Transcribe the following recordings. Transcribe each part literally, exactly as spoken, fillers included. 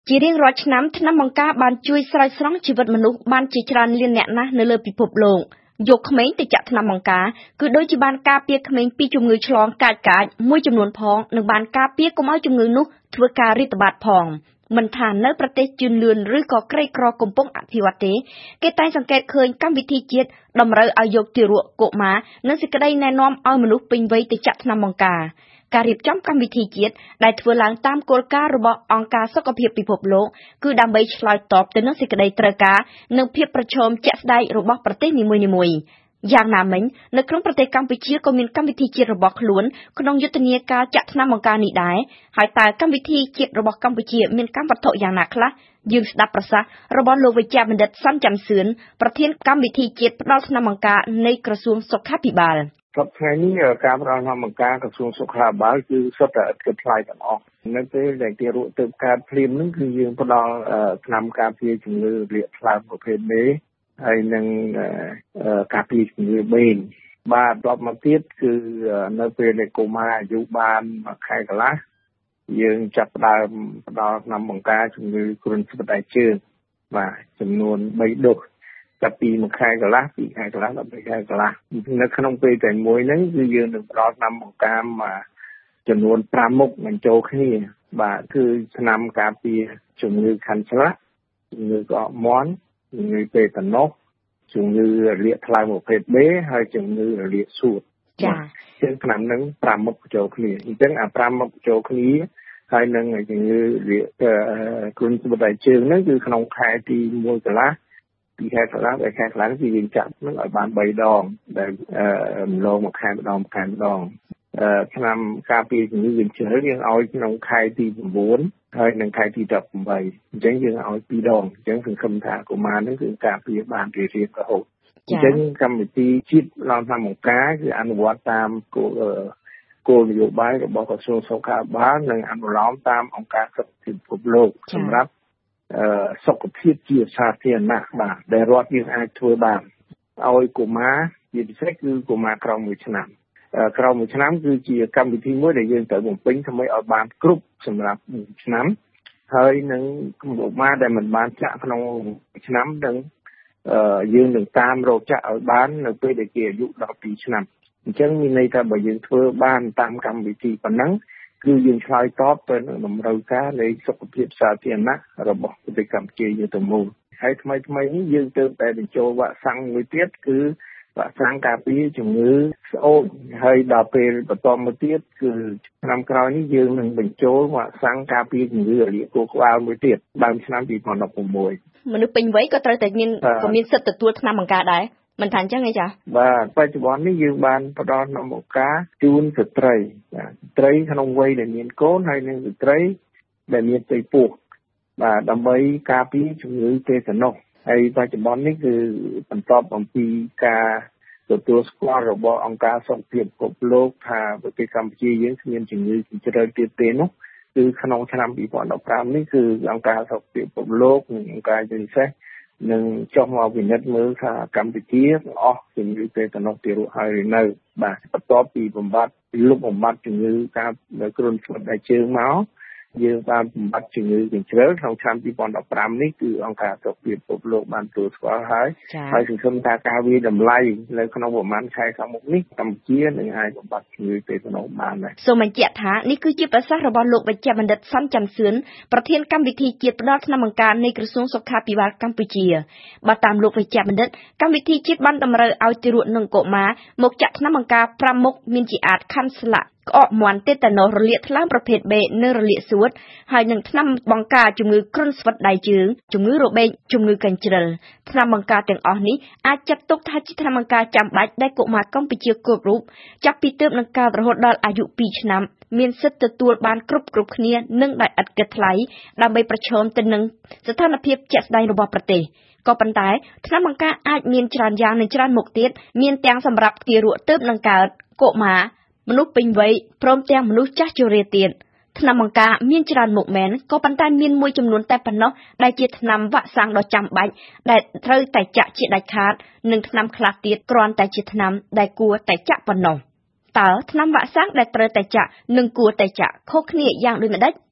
ជារៀងរាល់ឆ្នាំថ្នាំបង្ការបានជួយស្រោចស្រង់ជីវិតមនុស្សបានជាច្រើនលានអ្នកណាស់នៅលើពិភពលោកយកក្មេងទៅចាក់ថ្នាំបង្ការគឺដូចជាបានការពារក្មេងពីជំងឺឆ្លងកាចកាចមួយចំនួនផងនិងបានការពារកុំឲ្យជំងឺនោះធ្វើការរីករាលដាលផងមិនថានៅប្រទេសជឿនលឿនឬក៏ក្រីក្រកំពុងអភិវឌ្ឍទេគេតែងសង្កេតឃើញកម្មវិធីជាតិតម្រូវឲ្យយកទារកកុមារនិងសេចក្តីណែនាំឲ្យមនុស្សពេញវ័យទៅចាក់ថ្នាំបង្ការការរៀបចំកម្មវិធីជាតិដែលធ្វើឡើងតាមគោលការណ៍របស់អង្គការសុខភាពពិភពលោកគឺដើម្បីឆ្លើយតបទៅនឹងសេចក្តីត្រូវការនិងភាពប្រឈមជាក់ស្ដែងរបស់ប្រទេសនីមួយៗយ៉ាងណាមិញនៅក្នុងប្រទេសកម្ពុជាក៏មានកម្មវិធីជាតិរបស់ខ្លួនក្នុងយុទ្ធនាការចាក់ថ្នាំបង្ការនេះដែរហើយតើកម្មវិធីជាតិរបស់កម្ពុជាមានកម្មវត្ថុយ៉ាងណាខ្លះយើងស្ដាប់ប្រសាសន៍របស់លោកវិជ្ជបណ្ឌិតសាន់ចាំសឿនប្រធានកម្មវិធីជាតិផ្ដល់ថ្នាំបង្ការនៃក្រសួងសុខាភិបាលសប្តាហ៍នេះការផ្ដល់ថ្នាំបង្ការក្រសួងសុខាភិបាលគឺសុទ្ធតែឥតគិតថ្លៃទាំងអស់នៅពេលដែលទារកទើបកើតភ្លាមហ្នឹងគឺយើងផ្ដល់ថ្នាំការពារជំងឺរាកថ្លើមប្រភេទ B ហើយនឹងការពារជំងឺបេនបាទដល់មកទៀតគឺនៅពេលដែលកុមារអាយុបានមួយខែកន្លះយើងចាប់ផ្ដើមផ្ដល់ថ្នាំបង្ការជំងឺគ្រុនស្វិតដៃជើងបាទចំនួនបីដូសចាប់ពីមួយខែកន្លះពីរខែកន្លះដល់បីខែកន្លះនៅក្នុងពេលតែមួយហ្នឹងគឺយើងនឹងផ្ដល់ថ្នាំបង្ការមកចំនួនប្រាំមុខបញ្ចូលគ្នាបាទគឺថ្នាំការពារជំងឺខាន់ឆ្លាក់ជំងឺក្អកមាន់ជំងឺបេតាណូសជំងឺរលាកថ្លើមប្រភេទ B ហើយជំងឺរលាកសួតចា៎ជាថ្នាំហ្នឹងប្រាំមុខបញ្ចូលគ្នាអញ្ចឹងអាប្រាំមុខបញ្ចូលគ្នាហើយនឹងជំងឺរាកគ្រុនស្វិតដៃជើងហ្នឹងគឺក្នុងខែទីមួយកន្លះពីខែកន្លះដល់ខែកន្លះគឺយើងចាក់ហ្នឹងឲ្យបានបីដងដែលម្ដងមួយខែម្ដងមួយខែម្ដងឆ្នាំការពារជំងឺវិញជ្រុលយើងឲ្យក្នុងខែទី៩ហើយនិងខែទីដប់ប្រាំបីអញ្ចឹងយើងឲ្យពីរដងអញ្ចឹងសង្ឃឹមថាកុមារហ្នឹងគឺការពារបានរៀងៗរហូតអញ្ចឹងកម្មវិធីជាតិឡើងតាមបង្ការគឺអនុវត្តតាមគោលគោលនយោបាយរបស់ក្រសួងសុខាភិបាលនិងអនុលោមតាមអង្គការសុខភាពពិភពលោកសម្រាប់សុខភាពជាសាធារណៈបាទដែលរដ្ឋយើងអាចធ្វើបានឲ្យកុមារជាពិសេសគឺកុមារក្រោមមួយឆ្នាំក្រោមមួយឆ្នាំគឺជាកម្មវិធីមួយដែលយើងត្រូវបំពេញដើម្បីឲ្យបានគ្រប់សម្រាប់មួយឆ្នាំហើយនឹងកុមារដែលមិនបានចាក់ក្នុងឆ្នាំនឹងយើងនឹងតាមរកចាក់ឲ្យបាននៅពេលដែលគេអាយុដល់ពីរឆ្នាំអញ្ចឹងមានន័យថាបើយើងធ្វើបានតាមកម្មវិធីប៉ុណ្ណឹងគឺយើងឆ្លើយតបទៅនឹងតម្រូវការនៃសុខភាពសាធារណៈរបស់ប្រទេសកម្ពុជាយើងទៅមូលហើយថ្មីថ្មីនេះយើងទើបតែបញ្ចូលវ៉ាក់សាំងមួយទៀតគឺវ៉ាក់សាំងការពារជំងឺស្អូចហើយដល់ពេលបន្តមកទៀតគឺឆ្នាំក្រោយនេះយើងនឹងបញ្ចូលវ៉ាក់សាំងការពារជំងឺរលាកខួរក្បាលមួយទៀតដើមឆ្នាំពីរពាន់ដប់ប្រាំមួយមនុស្សពេញវ័យក៏ត្រូវតែមានក៏មានសិទ្ធិទទួលថ្នាំបង្ការដែរមិនថាអញ្ចឹងទេចា៎បាទបច្ចុប្បន្ននេះយើងបានផ្ដល់ថ្នាំបង្ការជូនស្ត្រីបាទស្ត្រីក្នុងវ័យដែលមានកូនហើយនិងស្ត្រីដែលមានផ្ទៃពោះបាទដើម្បីការពារជំងឺតេតាណូសហើយបច្ចុប្បន្ននេះគឺបន្ទាប់អំពីការទទួលស្គាល់របស់អង្គការសុខភាពពិភពលោកថាប្រទេសកម្ពុជាយើងគ្មានជំងឺជាច្រើនទៀតទេនោះគឺក្នុងឆ្នាំពីរពាន់ដប់ប្រាំនេះគឺអង្គការសុខភាពពិភពលោកនិងអង្គការយូនីសេហ្វនឹងចុះមកពិនិត្យមើលថាកម្ពុជាអស់ជំងឺតេតាណូសទារកហើយឬនៅបាទបន្ទាប់ពីបំបត្តិលុបបំបត្តិជំងឺការគ្រុនស្វិតដៃជើងមកយើងបានបំបត្តិជំងឺវិញជ្រុលក្នុងឆ្នាំពីរពាន់ដប់ប្រាំនេះគឺអង្គការសុខភាពពិភពលោកបានទទួលស្គាល់ហើយហើយសង្ឃឹមថាការវាយតម្លៃនៅក្នុងប្រមាណខែខាងមុខនេះកម្ពុជានឹងអាចបំបត្តិជំងឺតេតាណូសបានដែរសូមបញ្ជាក់ថានេះគឺជាប្រសាសន៍របស់លោកវិជ្ជបណ្ឌិតសាន់ចាំសឿនប្រធានកម្មវិធីជាតិផ្ដល់ថ្នាំបង្ការនៃក្រសួងសុខាភិបាលកម្ពុជាបើតាមលោកវិជ្ជបណ្ឌិតកម្មវិធីជាតិបានតម្រូវឲ្យទារកនិងកុមារមកចាក់ថ្នាំបង្ការប្រាំមុខមានជាអាចខាន់ស្លាក់ក្អកមាន់តេតាណូសរលាកថ្លើមប្រភេទ B និងរលាកសួតហើយនឹងថ្នាំបង្ការជំងឺគ្រុនស្វិតដៃជើងជំងឺរបេងជំងឺកញ្ជ្រិលថ្នាំបង្ការទាំងអស់នេះអាចចាត់ទុកថាជាថ្នាំបង្ការចាំបាច់ដែលកុមារកម្ពុជាគ្រប់រូបចាប់ពីទើបនឹងកើតរហូតដល់អាយុពីរឆ្នាំមានសិទ្ធិទទួលបានគ្រប់គ្រប់គ្នានិងដោយឥតគិតថ្លៃដើម្បីប្រឈមទៅនឹងស្ថានភាពជាក់ស្ដែងរបស់ប្រទេសក៏ប៉ុន្តែថ្នាំបង្ការអាចមានច្រើនយ៉ាងនិងច្រើនមុខទៀតមានទាំងសម្រាប់ទារកទើបនឹងកើតកុមារមនុស្សពេញវ័យព្រមទាំងមនុស្សចាស់ជរាទៀតថ្នាំបង្ការមានច្រើនមុខមែនក៏ប៉ុន្តែមានមួយចំនួនតែប៉ុណ្ណោះដែលជាថ្នាំវ៉ាក់សាំងដ៏ចាំបាច់ដែលត្រូវតែចាក់ជាដាច់ខាតនិងថ្នាំខ្លះទៀតគ្រាន់តែជាថ្នាំដែលគួរតែចាក់ប៉ុណ្ណោះតើថ្នាំវ៉ាក់សាំងដែលត្រូវតែចាក់និងគួរតែចាក់ខុសគ្នាយ៉ាងដូចម្តេច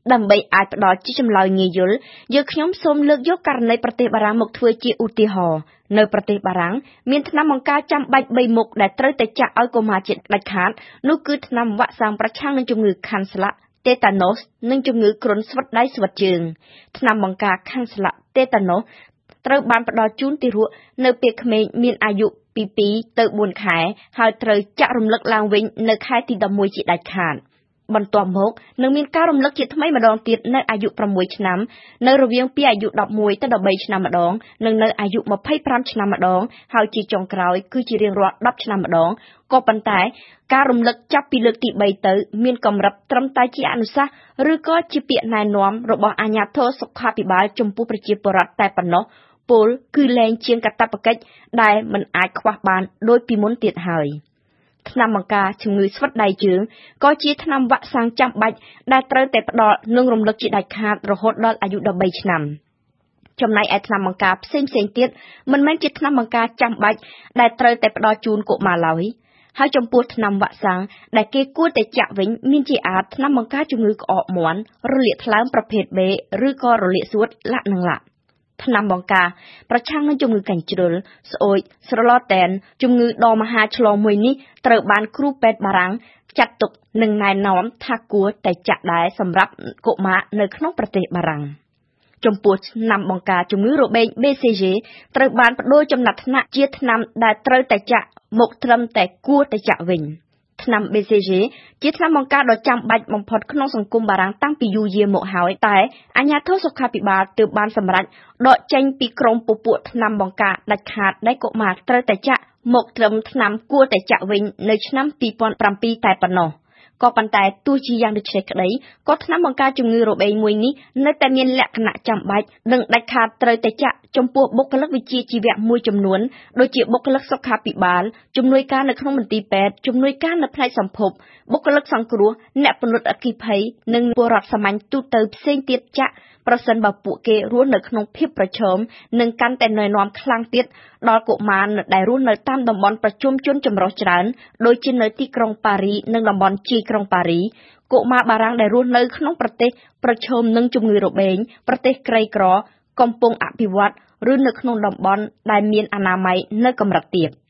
ដើម្បីអាចផ្ដល់ជាចម្លើយងាយយល់យើងខ្ញុំសូមលើកយកករណីប្រទេសបារាំងមកធ្វើជាឧទាហរណ៍នៅប្រទេសបារាំងមានថ្នាំបង្ការចាំបាច់បីមុខដែលត្រូវតែចាក់ឲ្យកុមារជាដាច់ខាតនោះគឺថ្នាំវ៉ាក់សាំងប្រឆាំងនឹងជំងឺខាន់ស្លាក់ Tetanus និងជំងឺគ្រុនស្វិតដៃស្វិតជើងថ្នាំបង្ការខាន់ស្លាក់ Tetanus ត្រូវបានផ្ដល់ជូនទារកនៅពេលក្មេងមានអាយុពីពីរទៅបួនខែហើយត្រូវចាក់រំលឹកឡើងវិញនៅខែទីដប់មួយជាដាច់ខាតបន្ទាប់មកនឹងមានការរំលឹកជាថ្មីម្ដងទៀតនៅអាយុប្រាំមួយឆ្នាំនៅរវាងពីអាយុដប់មួយទៅដប់បីឆ្នាំម្ដងនិងនៅអាយុម្ភៃប្រាំឆ្នាំម្ដងហើយជាចុងក្រោយគឺជារៀងរាល់ដប់ឆ្នាំម្ដងក៏ប៉ុន្តែការរំលឹកចាប់ពីលើកទីបីទៅមានកម្រិតត្រឹមតែជាអនុសាសន៍ឬក៏ជាពាក្យណែនាំរបស់អាជ្ញាធរសុខាភិបាលចំពោះប្រជាពលរដ្ឋតែប៉ុណ្ណោះពលគឺលែងជាងកាតព្វកិច្ចដែលមិនអាចខ្វះបានដោយពីមុនទៀតហើយថ្នាំបង្ការជំងឺស្វិតដៃជើងក៏ជាថ្នាំវ៉ាក់សាំងចាំបាច់ដែលត្រូវតែផ្ដល់និងរំលឹកជាដាច់ខាតរហូតដល់អាយុដប់បីឆ្នាំចំណែកឯថ្នាំបង្ការផ្សេងៗទៀតមិនមែនជាថ្នាំបង្ការចាំបាច់ដែលត្រូវតែផ្ដល់ជូនកុមារឡើយហើយចំពោះថ្នាំវ៉ាក់សាំងដែលគេគួរតែចាក់វិញមានជាអាចថ្នាំបង្ការជំងឺក្អកមាន់រលាកថ្លើមប្រភេទ B ឬក៏រលាកសួតលាក់និងលាក់ថ្នាំបង្ការប្រឆាំងនឹងជំងឺកាញ់ជ្រុលស្អុយស្រឡតែនជំងឺដ៏មហាឆ្លងមួយនេះត្រូវបានគ្រូពេទ្យបារាំងចាត់ទុកនិងណែនាំថាគួរតែចាក់ដែរសម្រាប់កុមារនៅក្នុងប្រទេសបារាំងចំពោះថ្នាំបង្ការជំងឺរបេង B C G ត្រូវបានប្តូរចំណាត់ថ្នាក់ជាថ្នាំដែលត្រូវតែចាក់មកត្រឹមតែគួរតែចាក់វិញថ្នាំ B C G ជាថ្នាំបង្ការដ៏ចាំបាច់បំផុតក្នុងសង្គមបារាំងតាំងពីយូរយារមកហើយតែអាជ្ញាធរសុខាភិបាលទើបបានសម្រេចដកចេញពីក្រុមពពួកថ្នាំបង្ការដាច់ខាតដែលកុមារត្រូវតែចាក់មកត្រឹមថ្នាំគួរតែចាក់វិញនៅឆ្នាំពីរពាន់ប្រាំពីរតែប៉ុណ្ណោះក៏ប៉ុន្តែទោះជាយ៉ាងដូច្នេះក្តីក៏ថ្នាំបង្ការជំងឺរបេងមួយនេះនៅតែមានលក្ខណៈចាំបាច់និងដាច់ខាតត្រូវតែចាក់ចំពោះបុគ្គលិកវិជ្ជាជីវៈមួយចំនួនដូចជាបុគ្គលិកសុខាភិបាលជំនួយការនៅក្នុងមន្ទីរពេទ្យជំនួយការនៅផ្នែកសម្ភពបុគ្គលិកសង្គ្រោះអ្នកពន្លត់អគ្គិភ័យនិងពលរដ្ឋសាមញ្ញទូទៅផ្សេងទៀតចាក់ប្រសិនបើពួកគេរស់នៅក្នុងភាពប្រឈមនិងកាន់តែណែនាំខ្លាំងទៀតដល់កុមារដែលរស់នៅតាមតំបន់ប្រជុំជនចម្រុះច្រើនដូចជានៅទីក្រុងប៉ារីនិងតំបន់ជាយក្រុងប៉ារីកុមារបារាំងដែលរស់នៅក្នុងប្រទេសប្រឈមនឹងជំងឺរបេងប្រទេសក្រីក្រកំពុងអភិវឌ្ឍឬនៅក្នុងតំបន់ដែលមានអនាម័យនៅកម្រិតទាប